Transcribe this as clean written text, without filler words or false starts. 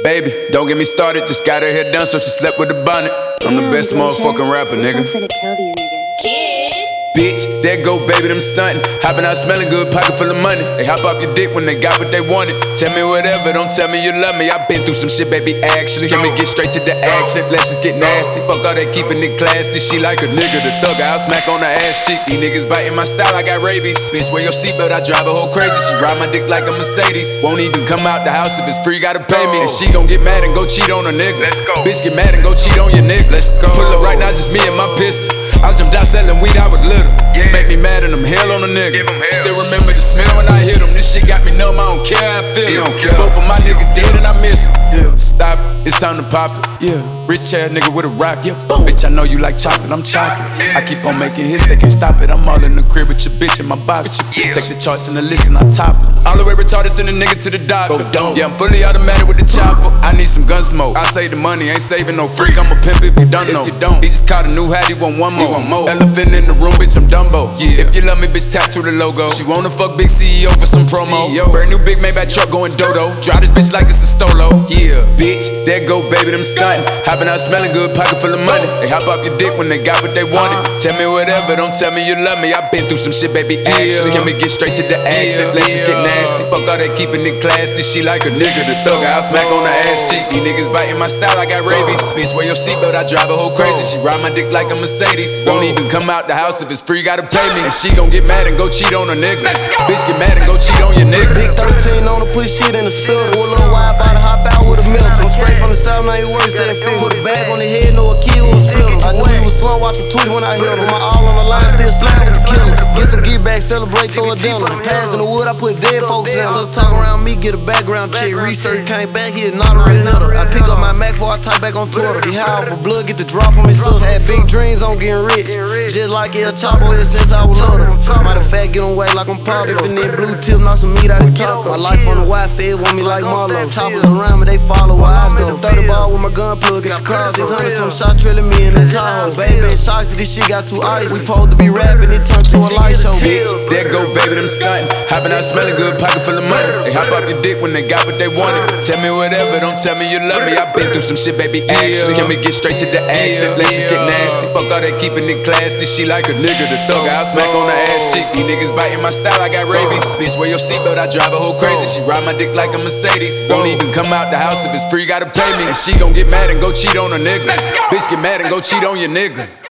Baby, don't get me started, just got her hair done so she slept with the bonnet. I'm the best motherfucking rapper, nigga. Bitch, there go baby, them stuntin'. Hoppin' out smelling good, pocket full of money. They hop off your dick when they got what they wanted. Tell me whatever, don't tell me you love me. I been through some shit, baby, actually. Can we get straight to the action? Let's just get nasty. Fuck all that keeping it classy. She like a nigga, the thug, I'll smack on her ass cheeks. These niggas biting my style, I got rabies. Bitch, wear your seatbelt, I drive a whole crazy. She ride my dick like a Mercedes. Won't even come out the house if it's free, gotta pay me. And she gon' get mad and go cheat on a nigga. Let's go. Bitch, get mad and go cheat on your nigga. Let's go. Pull up right now, just me and my pistol. I jumped out selling weed, I was little. Yeah. Make me mad and I'm hell on a nigga. Still remember the smell when I hit him. This shit got me numb, I don't care how I feel. Both of my niggas dead and I miss him. Yeah. Stop it, it's time to pop it. Yeah. Rich ass nigga with a rock. Yeah. Boom. Bitch, I know you like chocolate, I'm chocolate. Yeah. I keep on making hits, they can't stop it. I'm all in the crib with your bitch in my box. Yeah. Take the charts and the list and I top them. All the way retarded, send a nigga to the doctor. Yeah, I'm fully automatic with the chopper. I need some gun smoke. I save the money, ain't saving no freak. I'm a pimp if you don't know. He just caught a new hat, he want one more. Elephant in the room, bitch, I'm Dumbo. Yeah. If you love me, bitch, tattoo the logo. She wanna fuck big CEO for some promo. Brand new big Maybach truck going dodo. Drive this bitch like it's a stolo. Yeah, bitch, there go baby, them stuntin'. Hoppin' out smelling good, pocket full of money. They hop off your dick when they got what they wanted. Tell me whatever, don't tell me you love me. I been through some shit, baby, actually. Can we get straight to the action? Let's just get nasty. Fuck all that keeping it classy. She like a nigga, the thug, I'll smack on her ass cheeks. These niggas biting my style, I got rabies. Bitch, wear your seatbelt, I drive a whole crazy. She ride my dick like a Mercedes. Won't even come out the house if it's free, gotta pay me. And she gon' get mad and go cheat on a nigga. Bitch, get mad and go cheat on your nigga. Big 13 on the put shit in the spill. Pull a little wide by the hop out with a mill. I'm straight from the south, now he works at a field. Put a bag on the head, know a kid was spillin'. I knew he was slow, watch him tweet when I hit him. My all on the line, still slime with the killer. Get some get back, celebrate, throw a dinner. Pass in the wood, I put dead folks in. So talk around me, get a background check. Research came back, he is not a real hitter. I pick up my Mac before I type back on Twitter. He high off for blood, get the drop from his sister. Had big dreams on getting rich, just like El Chapo here since I was little. Matter of fact, get on way like I'm pop. If it need blue tip, knock some meat out the top. My life on the Wi-Fi, want me like Marlo. Choppers around me, they follow where I go. 30 ball with my gun plug in Chicago. 600 some shot trailing me in the Tahoe. Baby in shock that this shit got too ice. We supposed to be rapping, it turned to a light show. Bitch, there go baby, them stuntin'. Hoppin' out smelling good, pocket full of money. They hop off your dick when they got what they wanted. Tell me whatever, don't tell me you love me. I been through some shit, baby, actually. Can we get straight to the action? Let's just get nasty. Fuck all that keeping it classy. She like a nigga, the thug, I'll smack on her ass cheeks. These niggas biting my style, I got rabies. Bitch, wear your seatbelt, I drive a whole crazy. She ride my dick like a Mercedes. Won't even come out the house if it's free, gotta pay me. And she gon' get mad and go cheat on a nigga. Bitch, get mad and go cheat on your nigga.